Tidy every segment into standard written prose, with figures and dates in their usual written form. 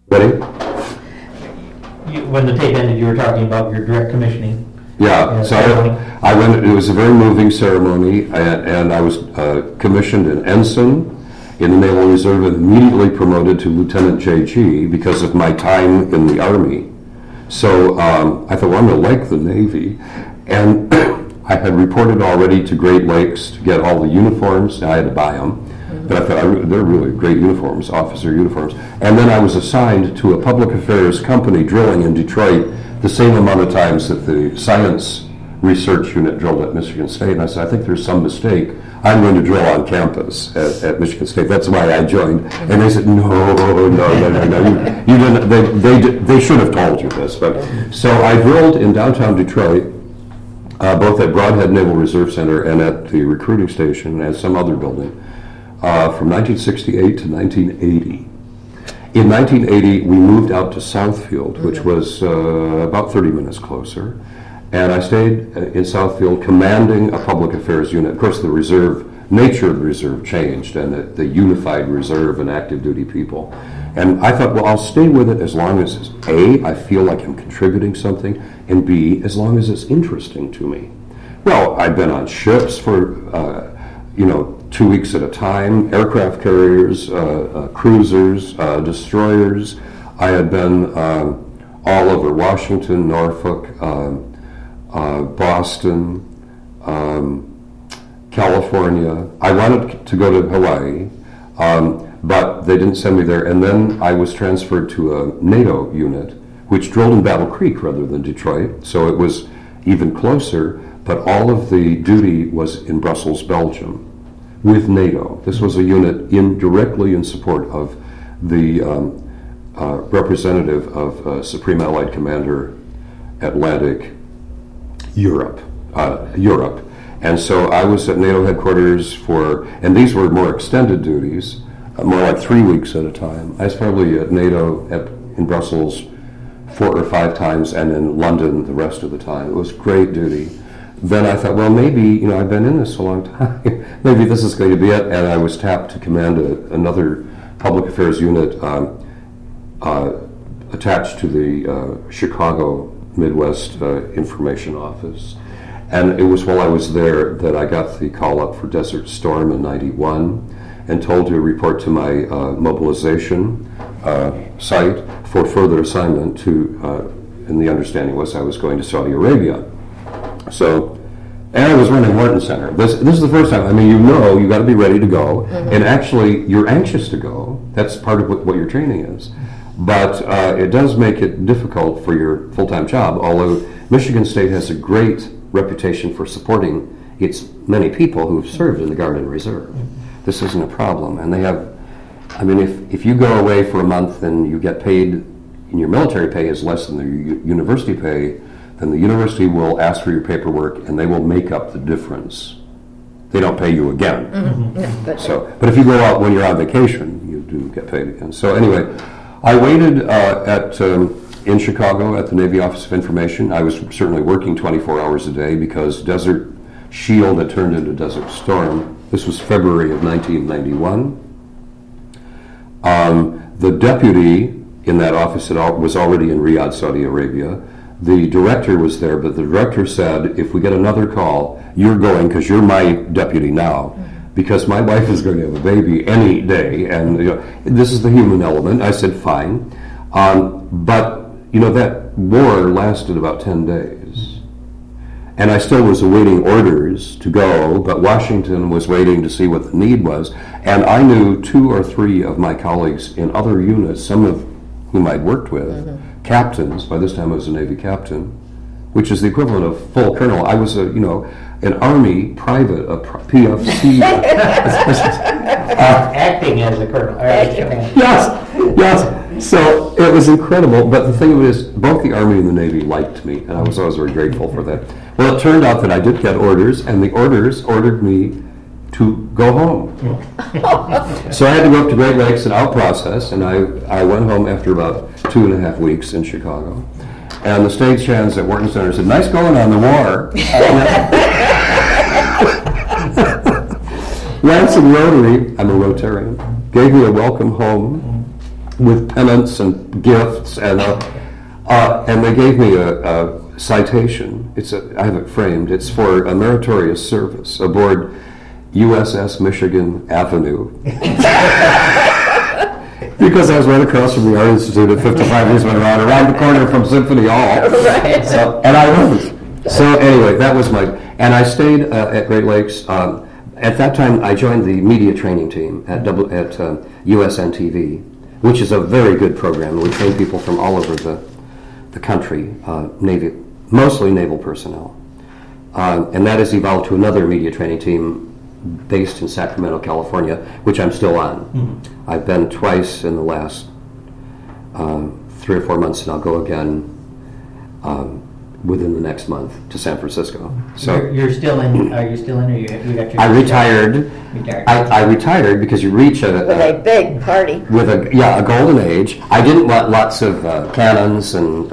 Ready? When the tape ended, you were talking about your direct commissioning. Yeah, so I went. It was a very moving ceremony, and I was commissioned an ensign in the Naval Reserve and immediately promoted to Lieutenant JG because of my time in the Army. So I thought, well, I'm going to like the Navy. And I had reported already to Great Lakes to get all the uniforms. I had to buy them. But I thought, they're really great uniforms, officer uniforms. And then I was assigned to a public affairs company drilling in Detroit the same amount of times that the science research unit drilled at Michigan State. And I said, I think there's some mistake. I'm going to drill on campus at Michigan State. That's why I joined. And they said, no. You didn't. They should have told you this. But so I drilled in downtown Detroit, both at Broadhead Naval Reserve Center and at the recruiting station and some other building, from 1968 to 1980. In 1980, we moved out to Southfield, which was about 30 minutes closer. And I stayed in Southfield commanding a public affairs unit. Of course, the nature of the reserve changed, and the unified reserve and active duty people. And I thought, well, I'll stay with it as long as, A, I feel like I'm contributing something, and B, as long as it's interesting to me. Well, I've been on ships for, 2 weeks at a time, aircraft carriers, cruisers, destroyers. I had been all over Washington, Norfolk, Boston, California. I wanted to go to Hawaii, but they didn't send me there. And then I was transferred to a NATO unit, which drilled in Battle Creek rather than Detroit. So it was even closer, but all of the duty was in Brussels, Belgium, with NATO. This was a unit directly in support of the representative of Supreme Allied Commander Atlantic Europe. And so I was at NATO headquarters and these were more extended duties, more like 3 weeks at a time. I was probably at NATO in Brussels 4 or 5 times, and in London the rest of the time. It was great duty. Then I thought, well, maybe, I've been in this a long time. Maybe this is going to be it. And I was tapped to command another public affairs unit attached to the Chicago Midwest Information Office. And it was while I was there that I got the call up for Desert Storm in '91 and told to report to my mobilization site for further assignment and the understanding was I was going to Saudi Arabia. So, and I was running Wharton Center. This is the first time. I mean, you got to be ready to go. And actually, you're anxious to go. That's part of what your training is. But it does make it difficult for your full-time job, although Michigan State has a great reputation for supporting its many people who have served in the Guard and Reserve. This isn't a problem. And they have, if you go away for a month and you get paid, and your military pay is less than the university pay, then the university will ask for your paperwork and they will make up the difference. They don't pay you again. But if you go out when you're on vacation, you do get paid again. So anyway, I waited in Chicago at the Navy Office of Information. I was certainly working 24 hours a day because Desert Shield had turned into Desert Storm. This was February of 1991. The deputy in that office was already in Riyadh, Saudi Arabia. The director was there, but the director said, if we get another call, you're going because you're my deputy now, because my wife is going to have a baby any day, and this is the human element. I said, fine. But, that war lasted about 10 days. And I still was awaiting orders to go, but Washington was waiting to see what the need was. And I knew 2 or 3 of my colleagues in other units, some of whom I'd worked with, captains. By this time I was a Navy captain, which is the equivalent of full colonel. I was an Army private, a PFC. Acting as a colonel. Yes. So it was incredible. But the thing of it is, both the Army and the Navy liked me, and I was always very grateful for that. Well, it turned out that I did get orders, and the orders ordered me to go home. So I had to go up to Great Lakes and out-process, and I went home after about 2.5 weeks in Chicago. And the stagehands at Wharton Center said, nice going on the war. Lansing Rotary, I'm a Rotarian, gave me a welcome home. with pennants and gifts, and they gave me a citation. I have it framed. It's for a meritorious service aboard USS Michigan Avenue. Because I was right across from the Art Institute at 55 Years Went around the corner from Symphony Hall. Right. And I wasn't. So anyway, that was and I stayed at Great Lakes. At that time, I joined the media training team at USNTV, which is a very good program. We train people from all over the country, Navy, mostly naval personnel. And that has evolved to another media training team based in Sacramento, California, which I'm still on. Mm-hmm. I've been twice in the last 3 or 4 months, and I'll go again within the next month to San Francisco. So you're still in? Are you still in? Or you got your? I retired. I retired because you reach with a big party with a golden age. I didn't want lots of cannons and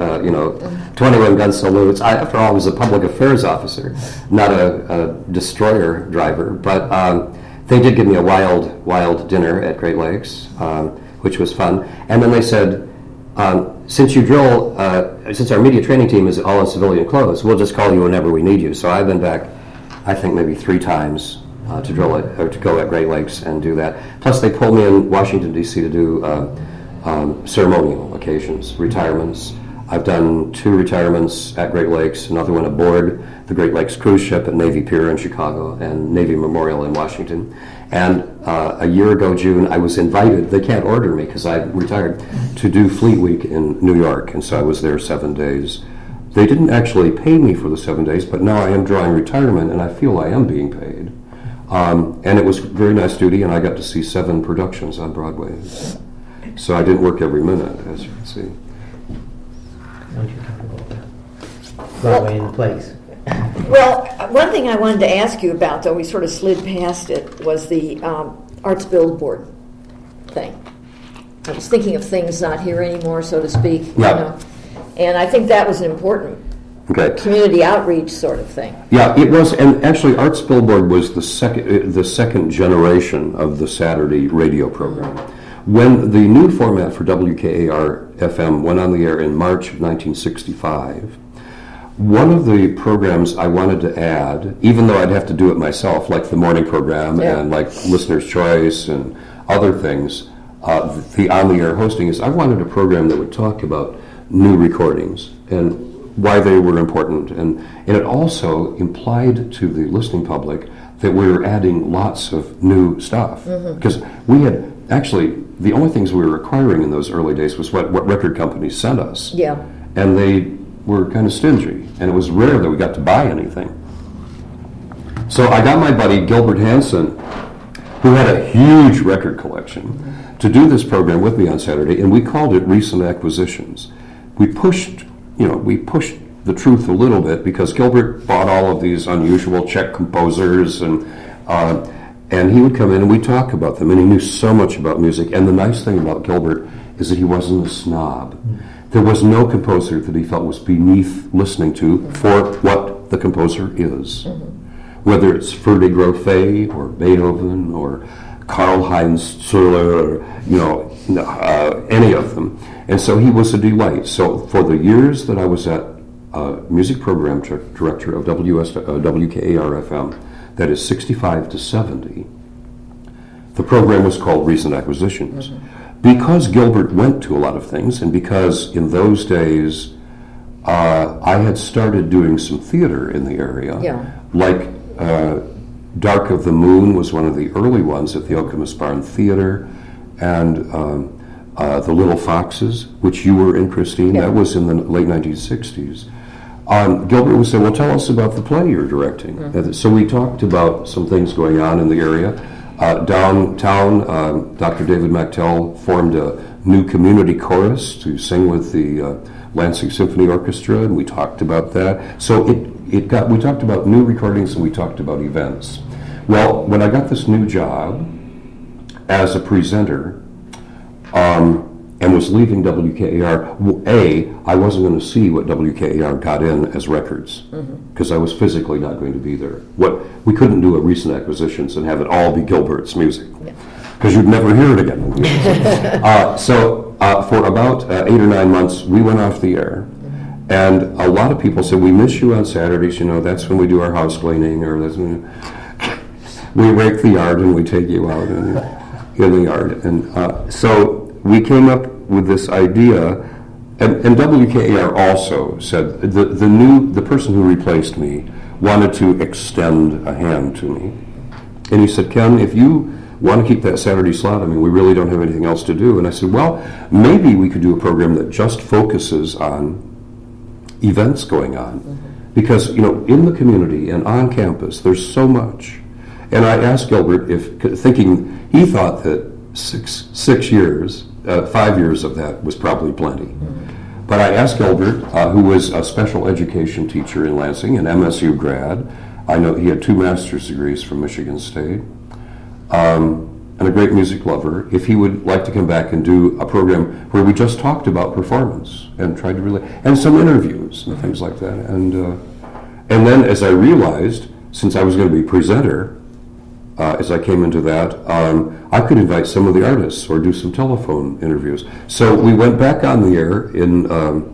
21 gun salutes. After all, I was a public affairs officer, not a destroyer driver. But they did give me a wild dinner at Great Lakes, which was fun. And then they said, since you drill, since our media training team is all in civilian clothes, we'll just call you whenever we need you. So I've been back, I think maybe 3 times to drill it, or to go at Great Lakes and do that. Plus, they pulled me in Washington D.C. to do ceremonial occasions, retirements. I've done 2 retirements at Great Lakes, another one aboard the Great Lakes cruise ship at Navy Pier in Chicago and Navy Memorial in Washington. And a year ago, June, I was invited, they can't order me because I retired, to do Fleet Week in New York, and so I was there 7 days. They didn't actually pay me for the 7 days, but now I am drawing retirement, and I feel I am being paid. And it was very nice duty, and I got to see 7 productions on Broadway. So I didn't work every minute, as you can see. Don't you talk about that? Broadway in the place. Well, one thing I wanted to ask you about, though we sort of slid past it, was the Arts Billboard thing. I was thinking of things not here anymore, so to speak. Yeah. And I think that was an important community outreach sort of thing. Yeah, it was, and actually Arts Billboard was the second generation of the Saturday radio program. When the new format for WKAR-FM went on the air in March of 1965, one of the programs I wanted to add, even though I'd have to do it myself, like the morning program and like Listener's Choice and other things, the on-the-air hosting, is I wanted a program that would talk about new recordings and why they were important. And it also implied to the listening public that we were adding lots of new stuff. Because we had, actually, the only things we were acquiring in those early days was what record companies sent us. Yeah. And they were kind of stingy, and it was rare that we got to buy anything. So I got my buddy Gilbert Hansen, who had a huge record collection, to do this program with me on Saturday, and we called it Recent Acquisitions. We pushed the truth a little bit because Gilbert bought all of these unusual Czech composers, and he would come in and we'd talk about them, and he knew so much about music. And the nice thing about Gilbert is that he wasn't a snob. There was no composer that he felt was beneath listening to for what the composer is. Whether it's Ferdinand Grofé or Beethoven or Karl-Heinz Züller or, any of them. And so he was a delight. So for the years that I was at music program director of WKAR-FM, that is 65 to 70, the program was called Recent Acquisitions. Because Gilbert went to a lot of things, and because in those days I had started doing some theater in the area, like Dark of the Moon was one of the early ones at the Okemos Barn Theater, and The Little Foxes, which you were in, Christine, that was in the late 1960s. Gilbert would say, well, tell us about the play you're directing. So we talked about some things going on in the area. Downtown, Dr. David Machtel formed a new community chorus to sing with the Lansing Symphony Orchestra, and we talked about that. So we talked about new recordings and we talked about events. Well, when I got this new job as a presenter and was leaving WKAR, I wasn't going to see what WKAR got in as records because I was physically not going to be there. We couldn't do a Recent Acquisitions and have it all be Gilbert's music because you'd never hear it again. So for about 8 or 9 months, we went off the air. And a lot of people said, we miss you on Saturdays, that's when we do our house cleaning, or that's when we rake the yard and we take you out in the yard. And so we came up with this idea, and WKAR also said, the person who replaced me wanted to extend a hand to me. And he said, Ken, if you want to keep that Saturday slot, we really don't have anything else to do. And I said, well, maybe we could do a program that just focuses on events going on. Because, in the community and on campus, there's so much. And I asked Gilbert, thinking he thought that 6 years, 5 years of that was probably plenty. But I asked Gilbert, who was a special education teacher in Lansing, an MSU grad. I know he had 2 master's degrees from Michigan State, and a great music lover, if he would like to come back and do a program where we just talked about performance and tried to and some interviews and things like that. And then as I realized, since I was going to be presenter, as I came into that, I could invite some of the artists or do some telephone interviews. So we went back on the air in,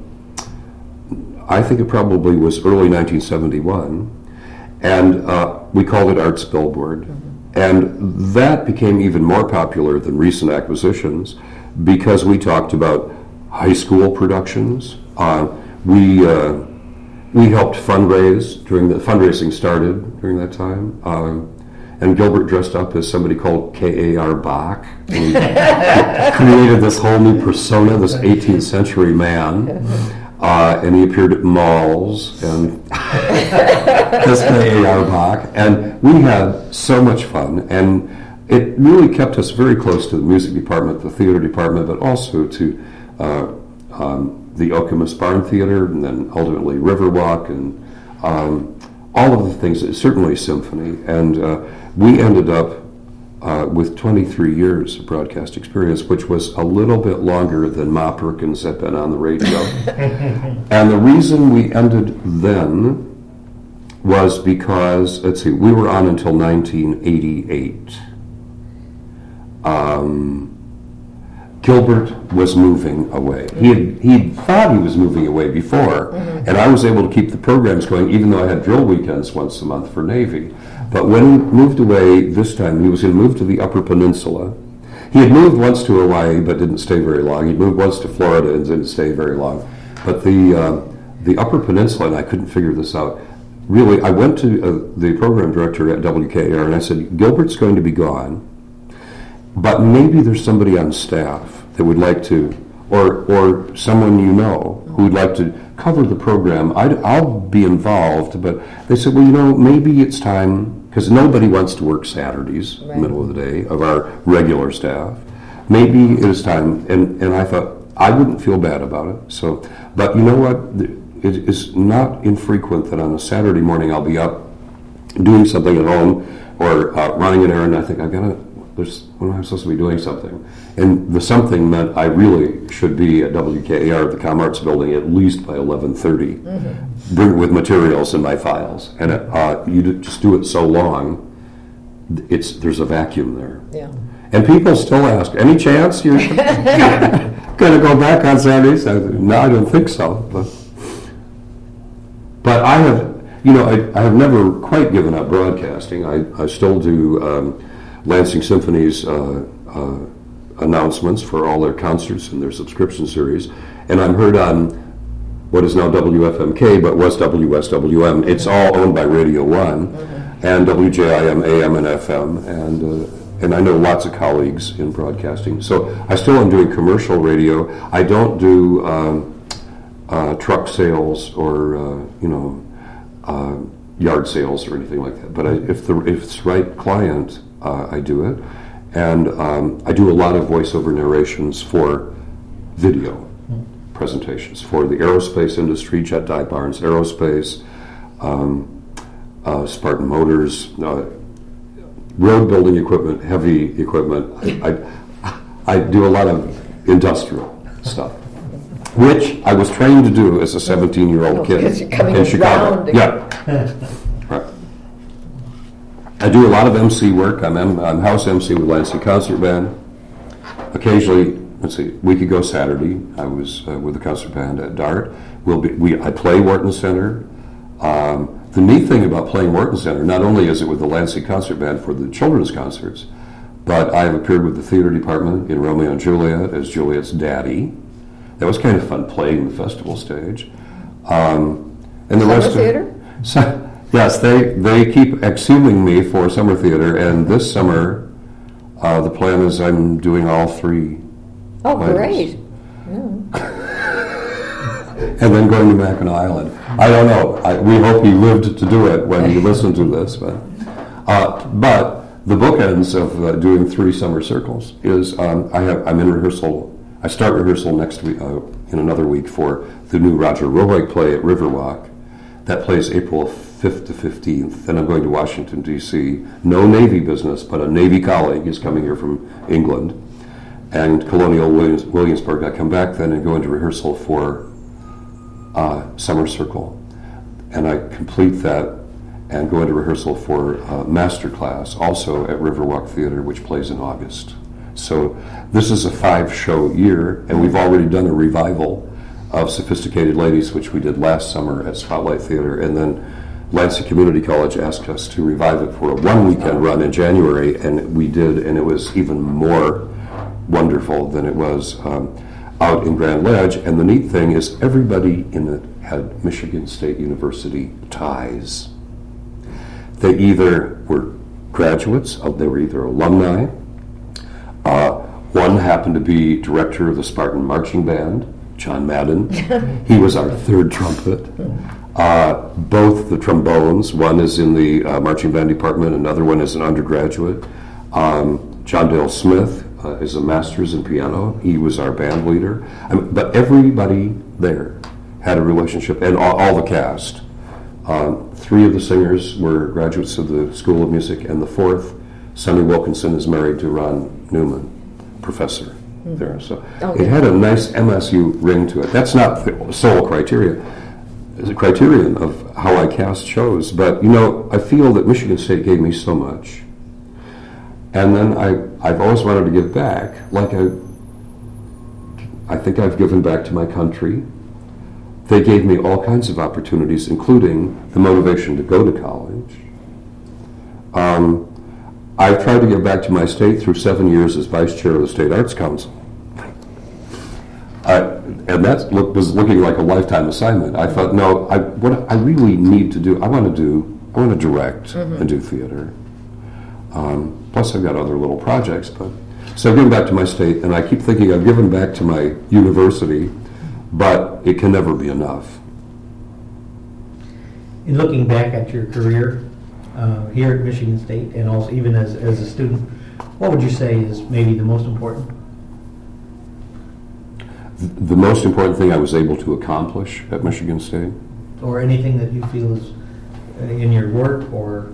I think it probably was early 1971, and we called it Arts Billboard. And that became even more popular than recent acquisitions because we talked about high school productions. We helped fundraise fundraising started during that time. And Gilbert dressed up as somebody called K.A.R. Bach. And he created this whole new persona, this 18th century man. And he appeared at malls and as K.A.R. Bach. And we had so much fun. And it really kept us very close to the music department, the theater department, but also to the Okemos Barn Theater, and then ultimately Riverwalk, and all of the things, certainly symphony. And we ended up with 23 years of broadcast experience, which was a little bit longer than Ma Perkins had been on the radio. And the reason we ended then was because, we were on until 1988. Gilbert was moving away. He thought he was moving away before, and I was able to keep the programs going, even though I had drill weekends once a month for Navy. But when he moved away this time, he was going to move to the Upper Peninsula. He had moved once to Hawaii, but didn't stay very long. He moved once to Florida and didn't stay very long. But the Upper Peninsula, and I couldn't figure this out. Really, I went to the program director at WKAR, and I said, Gilbert's going to be gone, but maybe there's somebody on staff that would like to, or someone who would like to cover the program. I'll be involved, but they said, well, maybe it's time, because nobody wants to work Saturdays, right, middle of the day, of our regular staff. Maybe it is time, and I thought, I wouldn't feel bad about it. So, but you know what? It is not infrequent that on a Saturday morning I'll be up doing something at home or running an errand. I think when I'm supposed to be doing something. And the something meant I really should be at WKAR at the ComArts building at least by 11:30, bring with materials in my files. And you just do it so long, there's a vacuum there. Yeah. And people still ask, any chance you're going to go back on Saturdays? No, I don't think so. But I have never quite given up broadcasting. I still do Lansing Symphony's announcements for all their concerts and their subscription series. And I'm heard on what is now WFMK, but was WSWM. It's all owned by Radio 1 and WJIM AM and FM. And I know lots of colleagues in broadcasting. So I still am doing commercial radio. I don't do truck sales or yard sales or anything like that. But if it's the right client, I do it. And I do a lot of voiceover narrations for video presentations for the aerospace industry, Jet Dye Barnes Aerospace, Spartan Motors, road building equipment, heavy equipment. I do a lot of industrial stuff, which I was trained to do as a 17-year-old kid in Chicago. Right. I do a lot of MC work. I'm house MC with Lansing Concert Band. Occasionally let's see, a week ago Saturday, I was with the concert band at Dart. I play Wharton Center. The neat thing about playing Wharton Center, not only is it with the Lansing Concert Band for the children's concerts, but I've appeared with the theater department in Romeo and Juliet as Juliet's daddy. That was kind of fun playing the festival stage. And the Summer rest theater? Yes, they keep exhuming me for summer theater, and this summer the plan is I'm doing all three. Oh, plays. great. And then going to Mackinac Island. I don't know. We hope he lived to do it when he listened to this. But the bookends of doing 3 summer circles is I'm in rehearsal. I start rehearsal next week in another week for the new Roger Roig play at Riverwalk. That plays April 5th to 15th. Then I'm going to Washington, D.C. No Navy business, but a Navy colleague is coming here from England. And Colonial Williamsburg. I come back then and go into rehearsal for Summer Circle. And I complete that and go into rehearsal for Master Class, also at Riverwalk Theater, which plays in August. So this is a 5-show year, and we've already done a revival of Sophisticated Ladies, which we did last summer at Spotlight Theater, and then Lansing Community College asked us to revive it for a 1-weekend run in January, and we did, and it was even more wonderful than it was out in Grand Ledge. And the neat thing is everybody in it had Michigan State University ties. They either were graduates, they were either alumni. One happened to be director of the Spartan Marching Band, John Madden. He was our 3rd trumpet. Both the trombones, one is in the marching band department, another one is an undergraduate. John Dale Smith is a master's in piano. He was our band leader. But everybody there had a relationship, and all the cast. 3 of the singers were graduates of the School of Music, and the 4th, Sonny Wilkinson, is married to Ron Newman, professor there. So it had a nice MSU ring to it. That's not the sole criteria. It's a criterion of how I cast shows. But, I feel that Michigan State gave me so much. And then I've always wanted to give back. Like I think I've given back to my country. They gave me all kinds of opportunities, including the motivation to go to college. I've tried to give back to my state through 7 years as vice chair of the State Arts Council. And that was looking like a lifetime assignment. I thought, no, what I really need to do, I want to direct and do theater. Plus I've got other little projects, so I've given back to my state, and I keep thinking I've given back to my university, but it can never be enough. In looking back at your career here at Michigan State, and also even as a student, what would you say is maybe the most important? The most important thing I was able to accomplish at Michigan State? Or anything that you feel is in your work, or?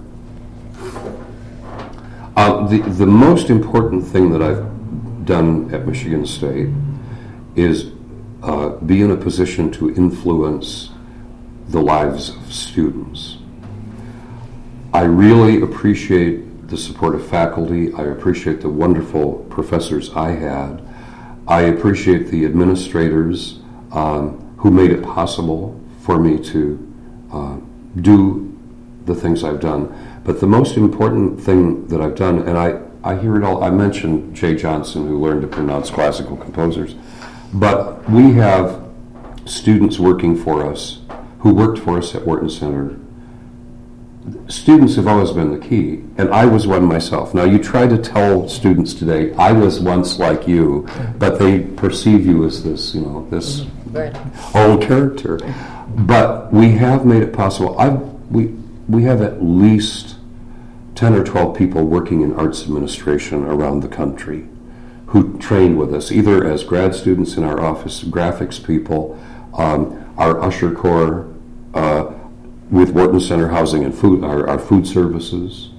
The most important thing that I've done at Michigan State is be in a position to influence the lives of students. I really appreciate the support of faculty. I appreciate the wonderful professors I had. I appreciate the administrators who made it possible for me to do the things I've done. But the most important thing that I've done, and I hear it all, I mentioned Jay Johnson, who learned to pronounce classical composers, but we have students working for us who worked for us at Wharton Center. Students have always been the key, and I was one myself. Now, you try to tell students today, I was once like you, but they perceive you as this, this old character. But we have made it possible. We have at least 10 or 12 people working in arts administration around the country who trained with us, either as grad students in our office, graphics people, our usher corps, with Wharton Center Housing and Food, our food services.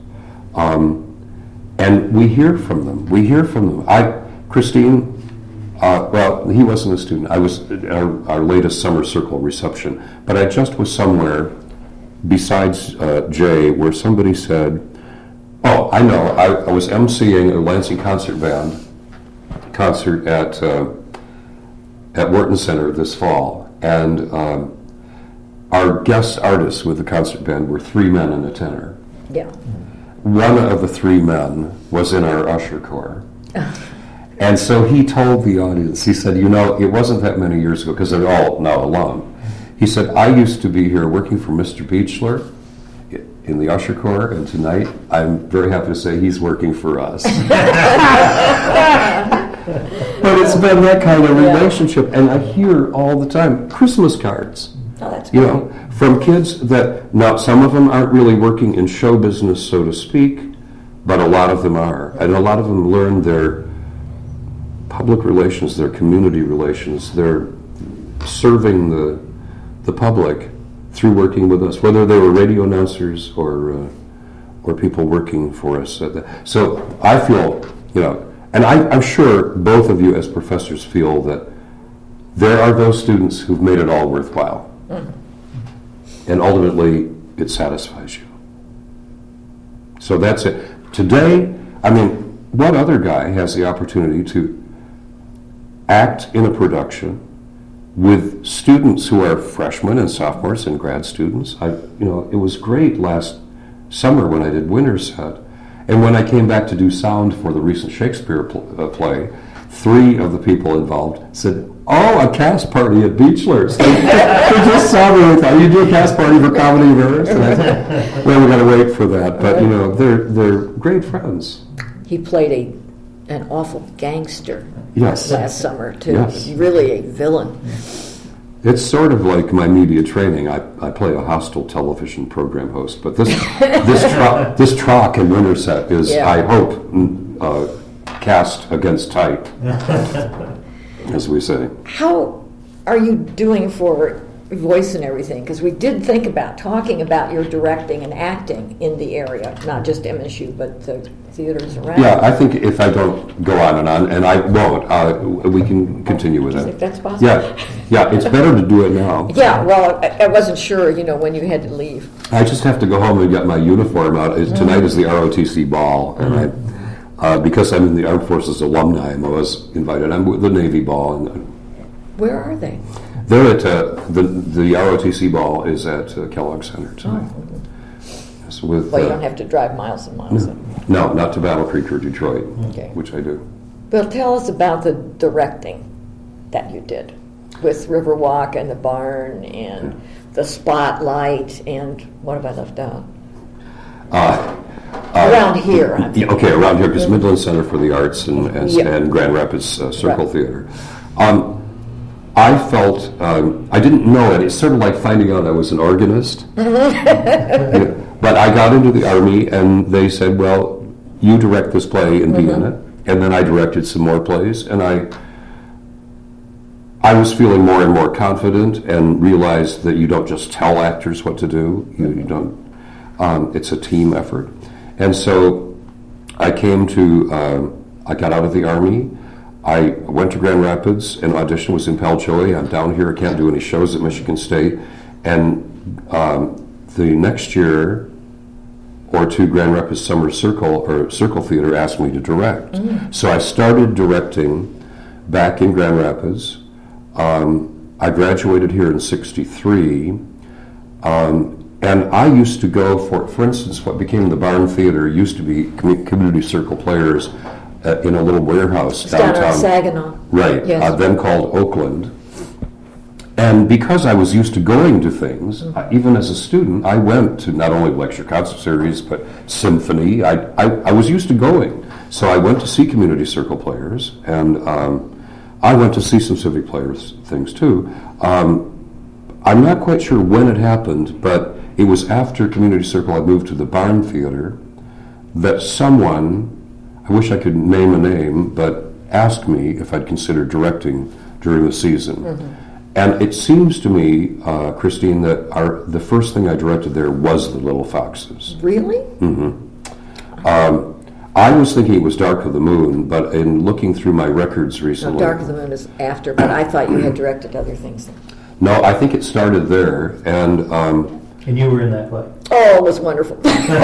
And we hear from them. Christine, well, he wasn't a student. I was at our latest summer circle reception, but I just was somewhere besides Jay where somebody said, oh, I know, I was emceeing a Lansing concert band concert at Wharton Center this fall, and our guest artists with the concert band were 3 men and a tenor. Yeah. One of the 3 men was in our usher corps. And so he told the audience, he said, it wasn't that many years ago, because they're all now alum. He said, I used to be here working for Mr. Beechler in the usher corps, and tonight I'm very happy to say he's working for us. But it's been that kind of relationship, and I hear all the time Christmas cards. Oh, that's great. From kids that, now some of them aren't really working in show business, so to speak, but a lot of them are. And a lot of them learn their public relations, their community relations, their serving the public through working with us, whether they were radio announcers or people working for us. So I feel, and I'm sure both of you as professors feel that there are those students who've made it all worthwhile. Mm-hmm. And ultimately, it satisfies you. So that's it. Today, what other guy has the opportunity to act in a production with students who are freshmen and sophomores and grad students? It was great last summer when I did Winterset. And when I came back to do sound for the recent Shakespeare play, 3 of the people involved said, "Oh, a cast party at Beechler's." They just saw me and thought, "You do a cast party for Comedy of Errors?" And I said, "Well, we got to wait for that." But they're great friends. He played an awful gangster last summer too. Yes. Really a villain. It's sort of like my media training. I play a hostile television program host, but this Trock in Winterset is, I hope, cast against type, as we say. How are you doing for voice and everything? Because we did think about talking about your directing and acting in the area, not just MSU, but the theaters around. Yeah, I think if I don't go on, and I won't, we can continue with Do you it. think that's possible? Yeah, it's better to do it now. Yeah, well, I wasn't sure, when you had to leave. I just have to go home and get my uniform out. Tonight is the ROTC ball, and because I'm in the Armed Forces alumni, I was invited. I'm with the Navy ball. And Where are they? they're at the ROTC ball is at Kellogg Center tonight. Oh. So with, Well, you don't have to drive miles and miles. No, not to Battle Creek or Detroit, Okay. which I do. Well, tell us about the directing that you did with Riverwalk and the Barn and the Spotlight and what have I left out? Around here. Around here, because Midland Center for the Arts and Grand Rapids Circle Theater. I felt, I didn't know it. It's sort of like finding out I was an organist. But I got into the Army, and they said, well, you direct this play and be in it. And then I directed some more plays, and I was feeling more and more confident and realized that you don't just tell actors what to do. You don't. It's a team effort. And so I came to, I got out of the Army. I went to Grand Rapids and audition was in Palchoy. I'm down here. I can't do any shows at Michigan State. And the next year or two, Grand Rapids Summer Circle Theater asked me to direct. So I started directing back in Grand Rapids. I graduated here in '63. And I used to go for instance, what became the Barn Theater used to be community circle players in a little warehouse downtown. Down on Saginaw. Right, Yes. then called Oakland. And because I was used to going to things, even as a student, I went to not only lecture concert series, but symphony. I was used to going. So I went to see community circle players, and I went to see some civic players things too. I'm not quite sure when it happened, but it was after Community Circle I moved to the Barn Theater that someone, I wish I could name a name, but asked me if I'd consider directing during the season. And it seems to me, Christine, that the first thing I directed there was The Little Foxes. Really? I was thinking it was Dark of the Moon, but in looking through my records recently... No, Dark of the Moon is after, but I thought you had directed other things. No, I think it started there, and you were in that play. Oh, it was wonderful.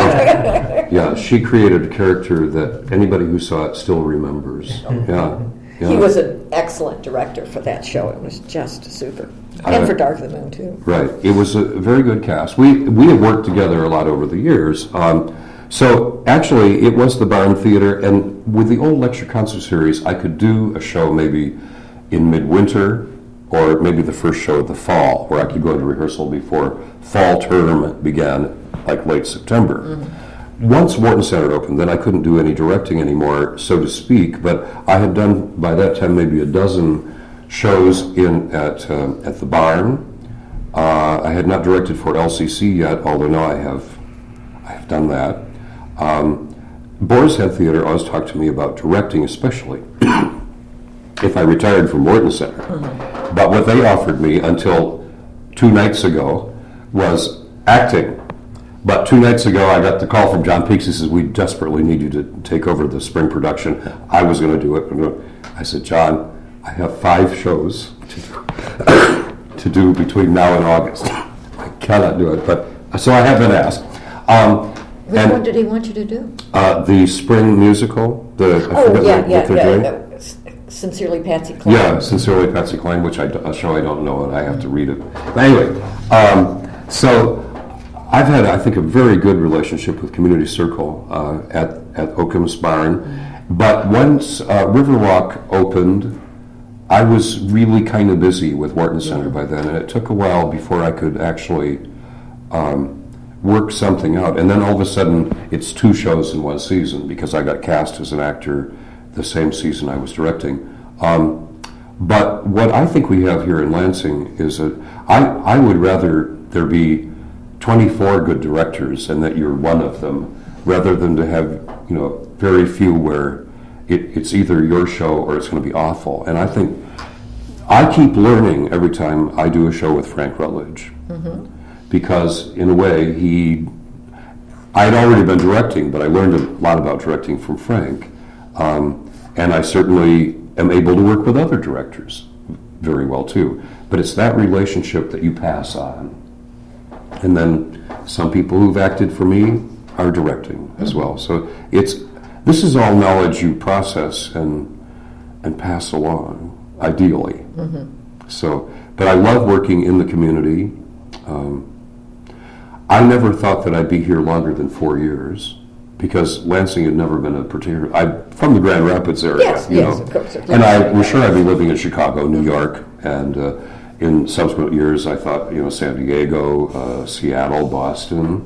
yeah, she created a character that anybody who saw it still remembers. Yeah, Yeah. He was an excellent director for that show. It was just super. And for Dark of the Moon, too. Right. It was a very good cast. We have worked together a lot over the years. So actually, it was the Barn Theater, and with the old lecture concert series, I could do a show maybe in midwinter or maybe the first show of the fall, where I could go into rehearsal before fall term began, like late September. Mm-hmm. Once Wharton Center opened, then I couldn't do any directing anymore, so to speak, but I had done, by that time, maybe a dozen shows at the Barn. I had not directed for LCC yet, although now I have done that. Boar's Head Theater always talked to me about directing, especially if I retired from Wharton Center. Mm-hmm. But what they offered me until 2 nights ago was acting. But 2 nights ago, I got the call from John Peaks. He says, "We desperately need you to take over the spring production." I was going to do it. I said, "John, I have 5 shows to do between now and August. I cannot do it." But so I have been asked. Which one did he want you to do? The spring musical. I forget what they're doing. Sincerely Patsy Cline. Yeah, Sincerely Patsy Cline, which a show I don't know, and I have to read it. But anyway, so I've had, I think, a very good relationship with Community Circle at Oakham's Barn. But once Riverwalk opened, I was really kind of busy with Wharton Center by then, and it took a while before I could actually work something out. And then all of a sudden, it's 2 shows in 1 season, because I got cast as an actor the same season I was directing. But what I think we have here in Lansing is that I would rather there be 24 good directors and that you're one of them, rather than to have very few where it's either your show or it's going to be awful. And I think I keep learning every time I do a show with Frank Rutledge, because in a way I had already been directing, but I learned a lot about directing from Frank. And I certainly am able to work with other directors very well too. But it's that relationship that you pass on. And then some people who've acted for me are directing as well. So this is all knowledge you process and pass along, ideally. So, but I love working in the community. I never thought that I'd be here longer than 4 years, because Lansing had never been a particular. I'm from the Grand Rapids area, yes, of course. And I was sure I'd be living in Chicago, New York, and in subsequent years I thought, San Diego, Seattle, Boston.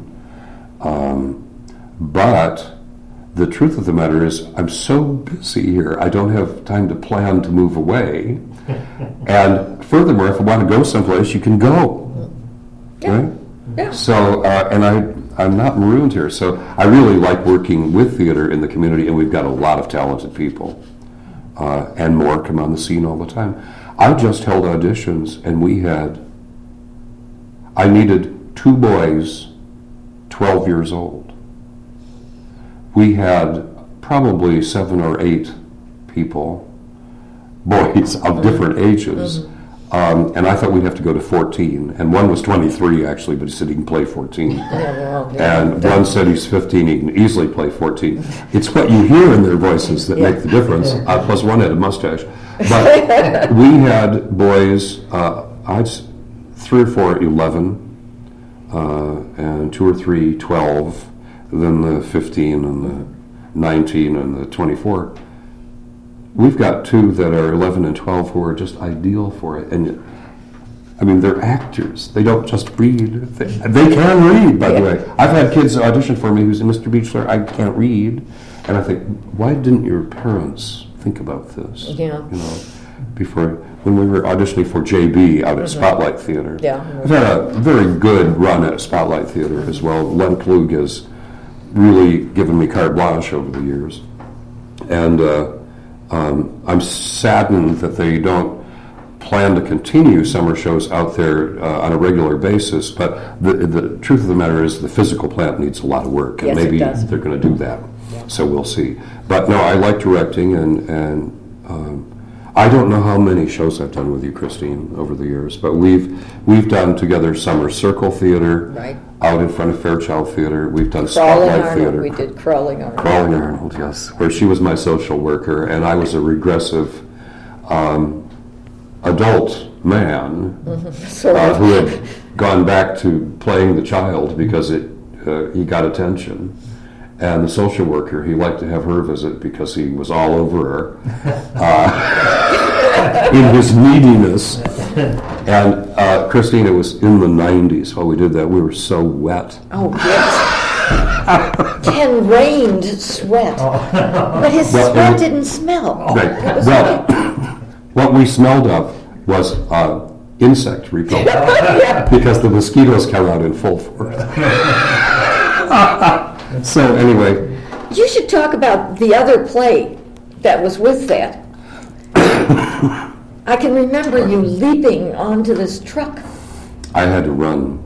But the truth of the matter is, I'm so busy here, I don't have time to plan to move away. And furthermore, if I want to go someplace, you can go. Yeah. Right? Yeah. So, and I'm not marooned here, so I really like working with theater in the community, and we've got a lot of talented people, and more come on the scene all the time. I just held auditions, and I needed 2 boys, 12 years old. We had probably 7 or 8 people, boys of different ages. And I thought we'd have to go to 14, and one was 23 actually, but he said he can play 14. And one said he's 15, he can easily play 14. It's what you hear in their voices that make the difference. Plus one had a mustache. But we had boys, I'd 3 or 4 11, and 2 or 3 12, then the 15 and the 19 and the 24. We've got 2 that are 11 and 12 who are just ideal for it. And I mean, they're actors. They don't just read. They can read, by the way. I've had kids audition for me who's Mr. Beechler, I can't read. And I think, why didn't your parents think about this? Yeah. Before, when we were auditioning for JB out at Spotlight Theater. Yeah. I've had a very good run at Spotlight Theater as well. Len Klug has really given me carte blanche over the years. And I'm saddened that they don't plan to continue summer shows out there on a regular basis, but the truth of the matter is the physical plant needs a lot of work, and Yes, maybe it does. they're going to do that. Yeah. So we'll see. But no, I like directing, and I don't know how many shows I've done with you, Christine, over the years, but we've done together Summer Circle Theater, Right. out in front of Fairchild Theater. We've done Crawling Spotlight Arnold. Theater. We did Crawling Arnold. Crawling Arnold, yes, where she was my social worker, and I was a regressive adult man Sort of. who had gone back to playing the child because he got attention. And the social worker, he liked to have her visit because he was all over her in his neediness. And Christine, it was in the 90s while we did that. We were so wet. Oh, yes. Ken rained sweat. But his sweat didn't smell. Right. It was Well, what we smelled of was insect repellent because the mosquitoes come out in full force. So anyway, You should talk about the other play that was with that. I can remember you leaping onto this truck. I had to run.